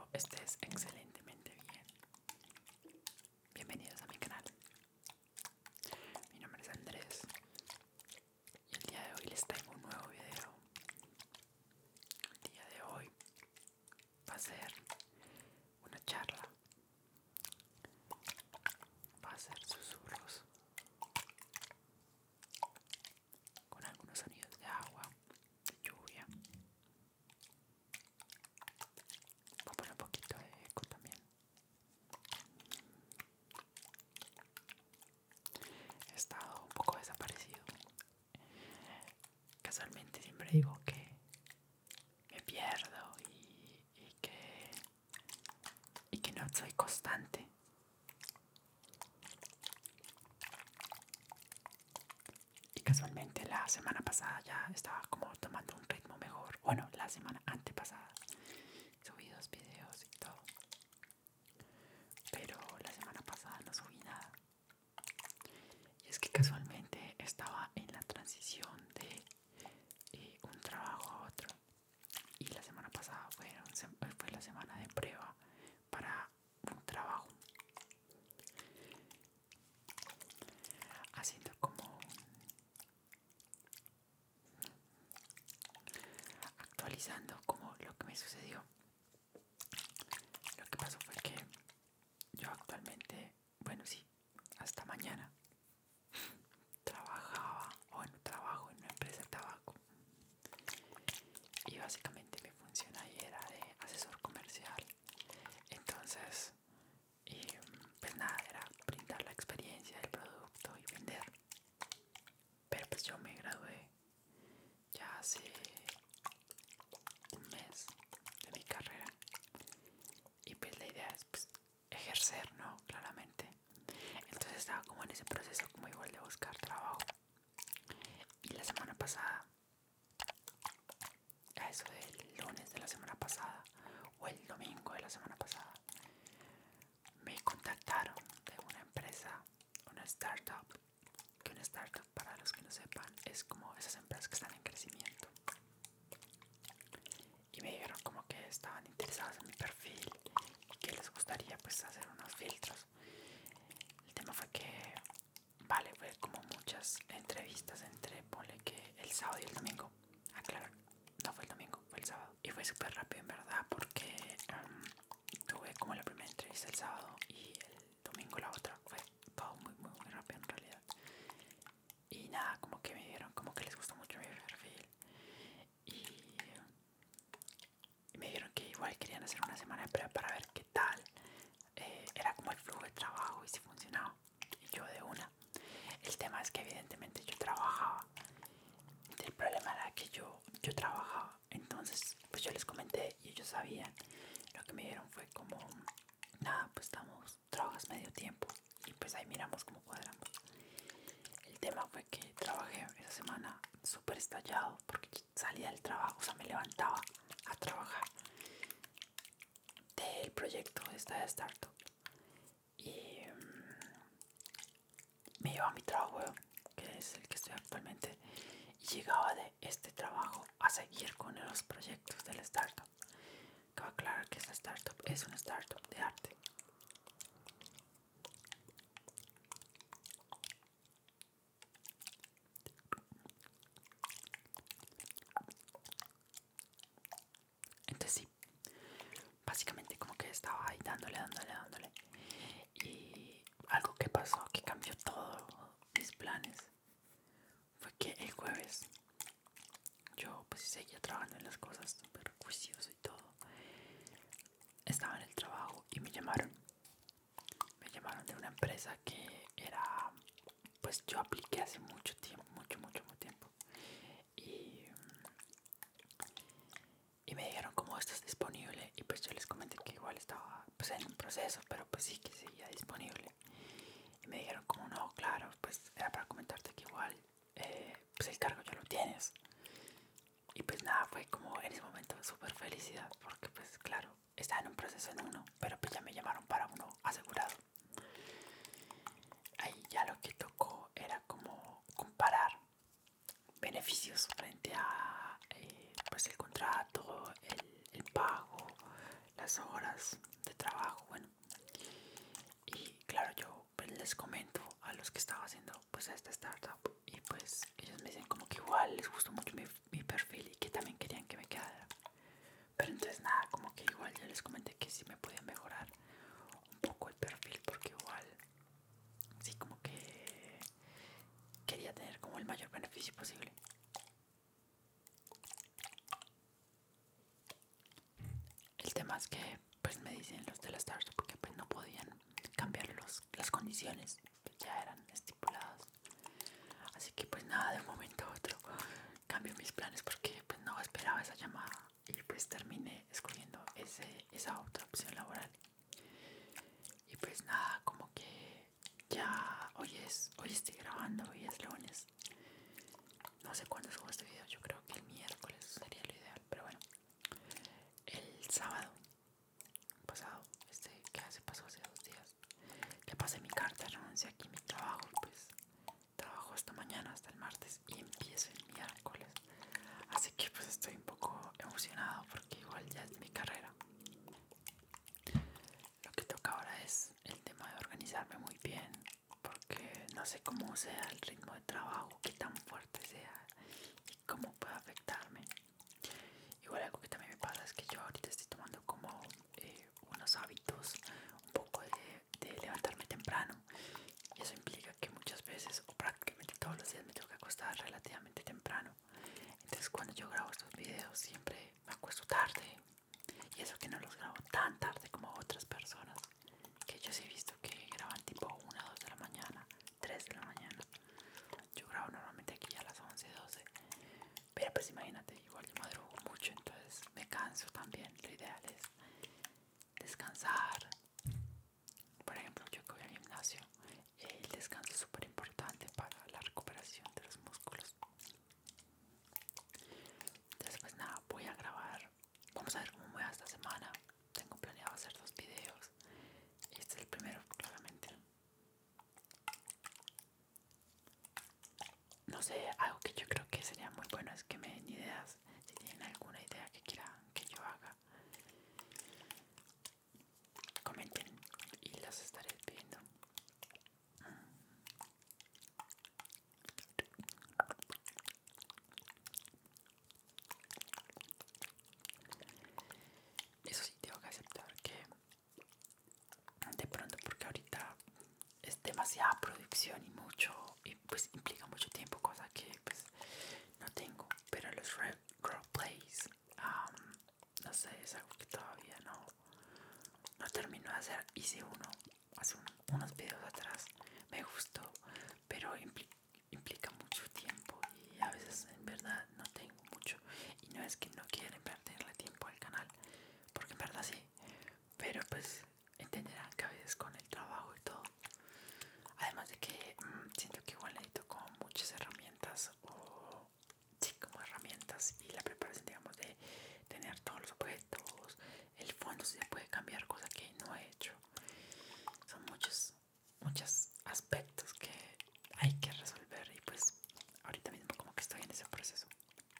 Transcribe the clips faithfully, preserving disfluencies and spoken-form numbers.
espero estés excelentemente bien. Bienvenidos a mi canal. Mi nombre es Andrés y el día de hoy les traigo un nuevo video. El día de hoy va a ser una charla, va a ser susurros con algunos sonidos de agua, de lluvia. Voy a poner un poquito de eco también. He estado un poco desaparecido. Casualmente siempre digo que me pierdo y, y que y que no soy constante. Y casualmente la semana pasada ya estaba como tomando un ritmo mejor. Bueno, la semana antepasada subí dos videos y todo. Pero la semana pasada no subí nada. Y es que casualmente estaba en la transición de eh, un trabajo a otro. Y la semana pasada fue, fue la semana de prueba para un trabajo. Haciendo como actualizando como lo que me sucedió. Lo que pasó fue que yo actualmente, bueno sí, hasta mañana trabajaba, o bueno, trabajo en una empresa de tabaco. Y básicamente mi función ahí era de asesor comercial. Entonces, y, pues nada, era brindar la experiencia del producto y vender. Pero pues yo me gradué ya hace un mes de mi carrera. Y pues la idea es pues ejercer, ¿no? Claramente. Entonces estaba como en ese proceso como igual de buscar trabajo. Y la semana pasada, a eso del lunes de la semana pasada o el domingo de la semana pasada, me contactaron de una empresa, una startup. Que una startup, para los que no sepan, es como esas empresas que están en crecimiento. Y me dijeron como que estaban interesados en mi perfil y que les gustaría pues hacer unos filtros. El tema fue que, vale, fue como muchas entrevistas entre, ponle que el sábado y el domingo. Ah, claro, no fue el domingo, fue el sábado. Y fue súper rápido en verdad porque um, tuve como la primera entrevista el sábado y el domingo la otra. Fue todo muy, muy, muy rápido en realidad. Y nada, como que me dieron, como que les gustó mucho mi perfil. Y, y me dijeron que igual querían hacer una semana de prueba para ver qué tal. Eh, era como el flujo de trabajo y si funcionaba. Y yo de una. El tema es que evidentemente yo trabajaba. El problema era que yo, yo trabajaba. Entonces pues yo les comenté y ellos sabían. Lo que me dieron fue como, nada, pues estamos, trabajas medio tiempo. Y pues ahí miramos cómo cuadramos. El tema fue que trabajé esa semana súper estallado porque salía del trabajo, o sea, me levantaba a trabajar del proyecto de esta startup y um, me iba a mi trabajo, que es el que estoy actualmente, y llegaba de este trabajo a seguir con los proyectos de la startup. Cabe aclarar que esta startup es una startup de arte. Entonces sí, básicamente como que estaba ahí dándole, dándole, dándole. Y algo que pasó, que cambió todos mis planes, fue que el jueves yo pues seguía trabajando en las cosas súper juicioso y todo. Estaba en el trabajo y me llamaron. Me llamaron de una empresa que era, pues yo apliqué hace mucho tiempo, mucho, mucho, mucho tiempo. Y, y me dijeron cómo estás disponible. Y pues yo les comenté que igual estaba pues en un proceso, pero pues sí que seguía disponible. Y me dijeron como no, claro, pues era para comentarte que igual eh, pues el cargo ya lo tienes. Y pues nada, fue como en ese momento súper felicidad porque pues claro, estaba en un proceso en uno, pero pues ya me llamaron para uno asegurado. Ahí ya lo que tocó era como comparar beneficios frente a eh, pues el contrato, el, el pago, las horas más que pues me dicen los de la startup porque pues no podían cambiar los, las condiciones, pues ya eran estipuladas. Así que pues nada, de un momento a otro cambio mis planes porque pues no esperaba esa llamada y pues terminé escogiendo ese, esa otra opción laboral. Y pues nada, como que ya hoy es, hoy estoy grabando, hoy es lunes. No sé cuándo subo este video, yo creo que el miércoles sería lo ideal, pero bueno. El sábado pasado, este que hace pasó hace dos días, le pasé mi carta de renuncia aquí en mi trabajo, pues trabajo hasta mañana, hasta el martes y empiezo el miércoles. Así que pues estoy un poco emocionado porque igual ya es mi carrera. Lo que toca ahora es el tema de organizarme muy bien, porque no sé cómo sea el ritmo de trabajo, qué tan fuerte sea y cómo puede afectarme. Igual algo que también me pasa es que yo ahorita estoy tomando como eh, unos hábitos un poco de, de levantarme temprano y eso implica que muchas veces o prácticamente todos los días me tengo que acostar relativamente temprano. Entonces cuando yo grabo estos videos siempre me acuesto tarde y eso que no los grabo tan tarde como otras personas que yo sí he visto que graban tipo una, dos de la mañana, tres de la mañana. Yo grabo normalmente aquí a las once, doce. Pero pues imagínate, igual yo madrugo mucho, entonces me canso también. Lo ideal es descansar. Por ejemplo, yo que voy al gimnasio, el descanso es súper importante para la recuperación de los músculos. Entonces pues nada, voy a grabar. Vamos a ver cómo me va esta semana. Tengo planeado hacer dos videos. Este es el primero, claramente. No sé, algo que yo creo que sería muy bueno es que me den ideas. Si tienen alguna idea que quieran que yo haga, comenten y las estaré viendo. Eso sí, tengo que aceptar que de pronto, porque ahorita es demasiada producción y mucho, y pues implica mucho tiempo, cosa que pues no tengo. Pero los roleplays, um, no sé, es algo que todavía no, no termino de hacer. Hice uno hace un, unos videos atrás, me gustó, pero impli implica mucho tiempo y a veces en verdad no tengo mucho. Y no es que no quiera perderle tiempo al canal, porque en verdad sí, pero pues entenderán que a veces con el trabajo y todo, además de que mmm, siento que igual necesito como muchas herramientas o sí, como herramientas y la preparación, digamos, de tener todos los objetos, el fondo si se puede cambiar, cosa que no he hecho. Son muchos, muchos aspectos que hay que resolver y pues ahorita mismo como que estoy en ese proceso.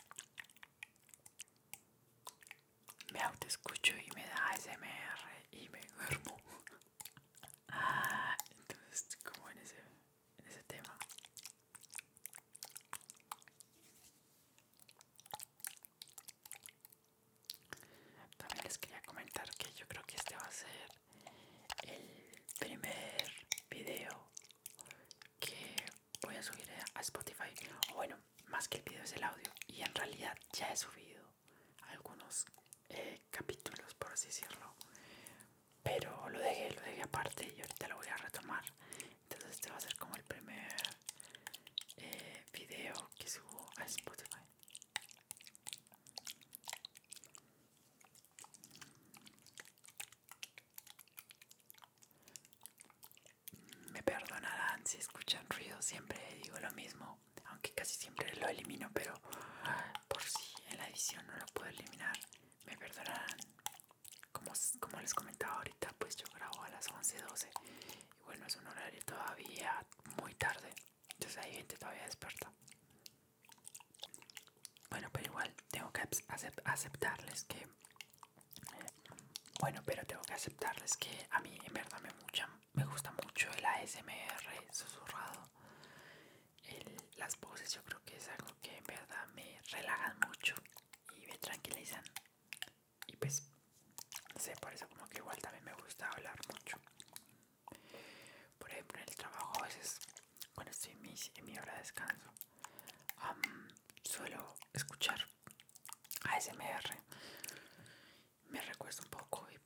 Me autoescucho y me da A S M R y me duermo. Entonces estoy como en ese, en ese tema. También les quería comentar que yo creo que este va a ser el primer video que voy a subir a Spotify. O bueno, más que el video es el audio. Y en realidad ya he subido algunos eh, capítulos, por así decirlo. Pero lo dejé, lo dejé aparte y ahorita lo voy a retomar. Entonces este va a ser como el primer eh, video que subo a Spotify. Me perdonarán si escuchan ruido, siempre digo lo mismo, aunque casi siempre lo elimino, pero por si en la edición no lo puedo eliminar, me perdonarán. Como, como les comentaba ahorita, pues yo grabo a las once, doce y bueno, es un horario todavía muy tarde, entonces hay gente todavía despierta. Bueno, pero igual tengo que acept aceptarles que eh, bueno, pero tengo que aceptarles que a mí en verdad me, mucha, me gusta mucho el A S M R susurrado. El, las voces yo creo que es algo que en verdad me relajan mucho y me tranquilizan. Y pues, no sé, por eso como que igual también me gusta hablar mucho. Por ejemplo, en el trabajo a veces, cuando estoy en mi, en mi hora de descanso, um, suelo escuchar A S M R. Me recuesto un poco y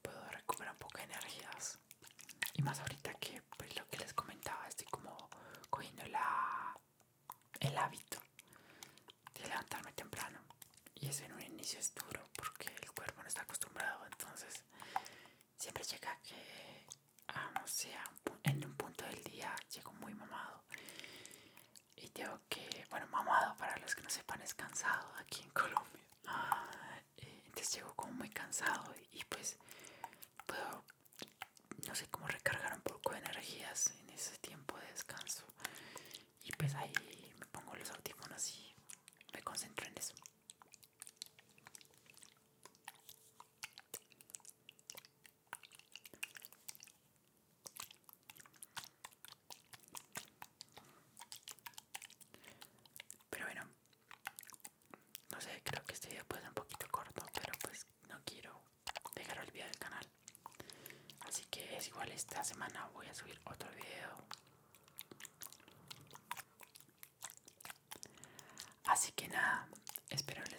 Y más ahorita que, pues lo que les comentaba, estoy como cogiendo la, el hábito de levantarme temprano. Y eso en un inicio es duro porque el cuerpo no está acostumbrado. Entonces siempre llega que, ah, no sé, en un punto del día llego muy mamado. Y tengo que, bueno, mamado para los que no sepan es cansado aquí en Colombia. Eh, entonces llego como muy cansado y pues puedo, no sé, cómo recargar un poco de energías en ese tiempo de descanso. Y pues ahí me pongo los audífonos y me concentro en eso. Pero bueno, no sé, creo que este video puede ser un poquito corto, pero pues no quiero dejar olvidado el canal. Así que es igual, esta semana voy a subir otro video. Así que nada, espero